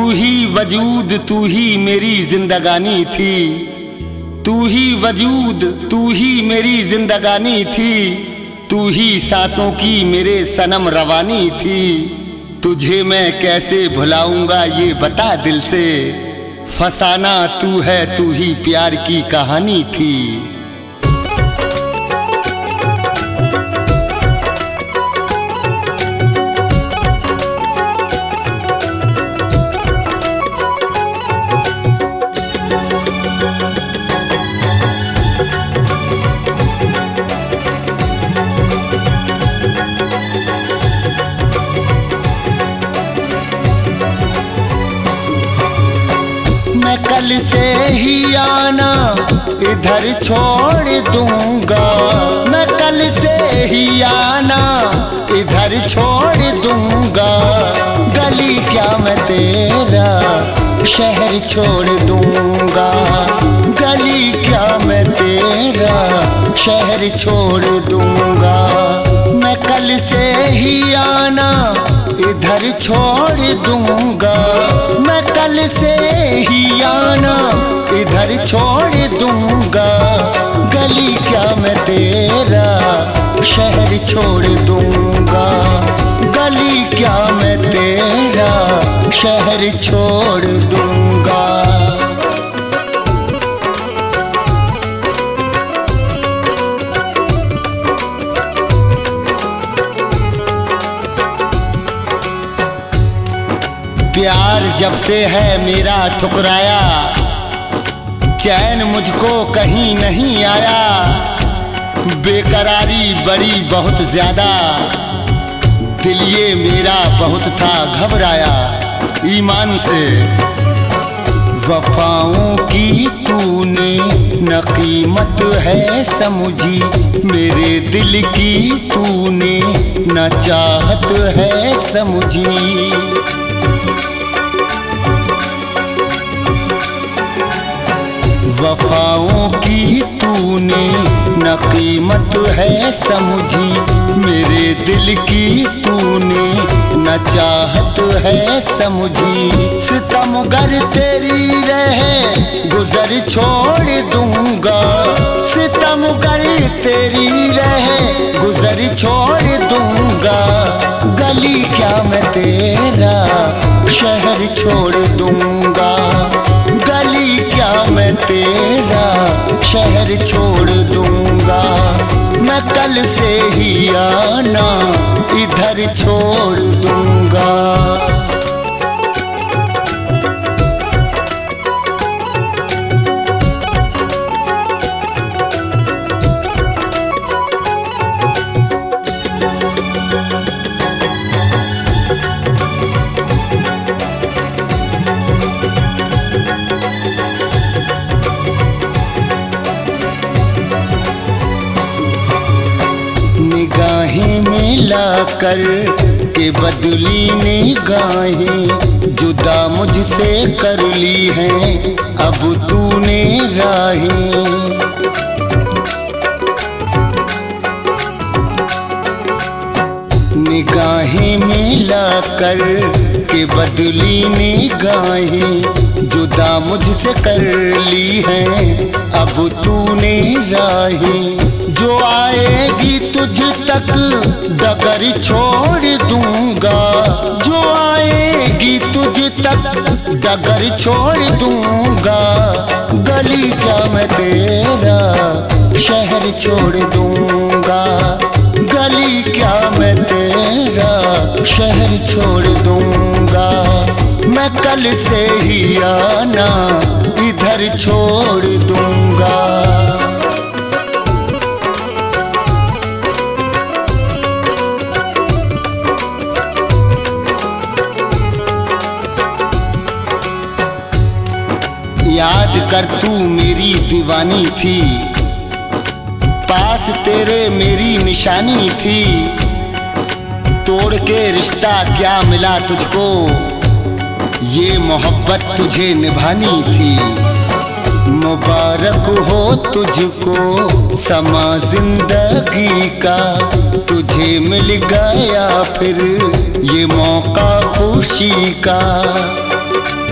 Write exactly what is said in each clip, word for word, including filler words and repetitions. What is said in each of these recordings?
ही वजूद, तू ही मेरी जिंदगानी थी। तू ही वजूद, तू ही मेरी जिंदगानी थी। तू ही सांसों की मेरे सनम रवानी थी। तुझे मैं कैसे भुलाऊंगा ये बता दिल से, फसाना तू है, तू ही प्यार की कहानी थी। मैं कल से ही आना इधर छोड़ दूंगा। मैं कल से ही आना इधर छोड़ दूंगा। गली क्या मैं तेरा शहर छोड़ दूंगा। गली क्या मैं तेरा शहर छोड़ दूंगा। मैं कल से ही आना इधर छोड़ दूंगा। मैं कल से ही आना इधर छोड़ दूंगा। गली क्या मैं तेरा शहर छोड़ दूंगा। गली क्या मैं तेरा शहर छोड़ दूंगा। प्यार जब से है मेरा ठुकराया, चैन मुझको कहीं नहीं आया। बेकरारी बड़ी बहुत ज्यादा, दिल ये मेरा बहुत था घबराया ईमान से। वफाओं की तूने न कीमत है समझी, मेरे दिल की तूने न चाहत है समझी। वफाओं की तूने न कीमत है समझी, मेरे दिल की तूने न चाहत है समझी। सितमगर तेरी रहे गुजर छोड़ दूंगा। सितमगर तेरी रहे गुजर छोड़ दूंगा। गली क्या मैं तेरा शहर छोड़ दूंगा। गली क्या मैं तेरा शहर छोड़ दूंगा। मैं कल से ही आना इधर छोड़ दूंगा। निगाहें मिला कर के बदली निगाहें, जुदा मुझसे कर ली हैं अब तूने राहें। निगाहें मिला कर के बदली निगाहें, जुदा मुझसे कर ली हैं अब तूने राहें। जो आएगी तुझ तक डगर छोड़ दूंगा। जो आएगी तुझ तक डगर छोड़ दूंगा। गली क्या मैं तेरा शहर छोड़ दूंगा। गली क्या मैं तेरा शहर छोड़ दूंगा। मैं कल से ही आना इधर छोड़ दूंगा। याद कर तू मेरी दीवानी थी, पास तेरे मेरी निशानी थी। तोड़ के रिश्ता क्या मिला तुझको, ये मोहब्बत तुझे निभानी थी। मुबारक हो तुझको समा जिंदगी का, तुझे मिल गया फिर ये मौका खुशी का।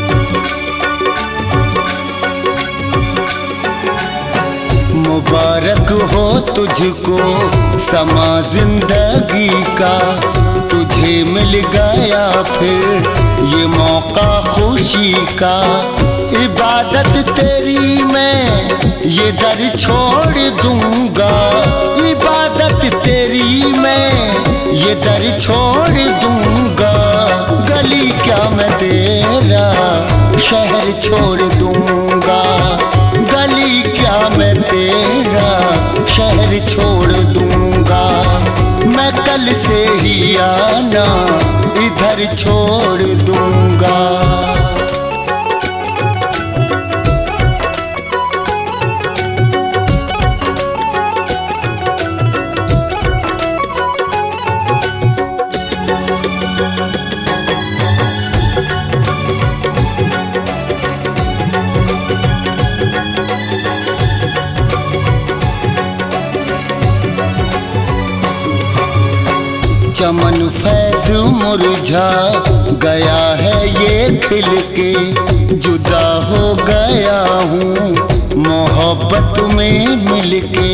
मुबारक हो तुझको समा जिंदगी का, तुझे मिल गया फिर ये मौका खुशी का। इबादत तेरी मैं ये दर छोड़ दूंगा, इबादत तेरी मैं ये दर छोड़ दूंगा। गली क्या मैं तेरा शहर छोड़ दूंगा, गली क्या मैं तेरा शहर छोड़ दूंगा। मैं कल से ही आना इधर छोड़ दूंगा। चमन फैज मुरझा गया है ये खिल के, जुदा हो गया हूँ मोहब्बत में मिलके।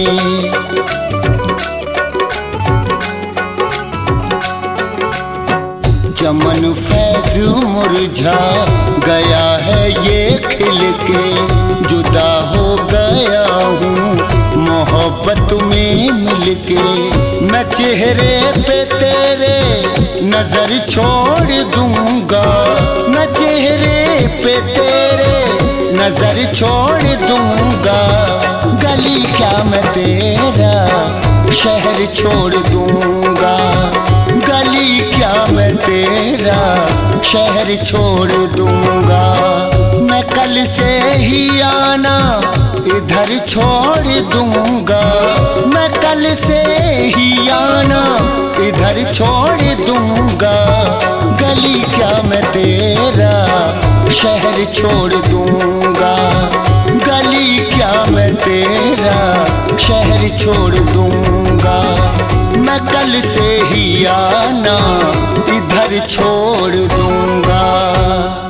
चमन फैज मुरझा गया है ये खिल के, जुदा हो गया हूँ मोहब्बत में मिलके। मैं चेहरे पे तेरे नजर छोड़ दूंगा, मैं चेहरे पे तेरे नजर छोड़ दूंगा। गली क्या मैं तेरा शहर छोड़ दूंगा, गली क्या मैं तेरा शहर छोड़ दूंगा। मैं कल से ही आना इधर छोड़ दूंगा, मैं कल से ही आना इधर छोड़ दूंगा। गली क्या मैं तेरा शहर छोड़ दूंगा, गली क्या मैं तेरा शहर छोड़ दूंगा। मैं कल से ही आना इधर छोड़ दूंगा।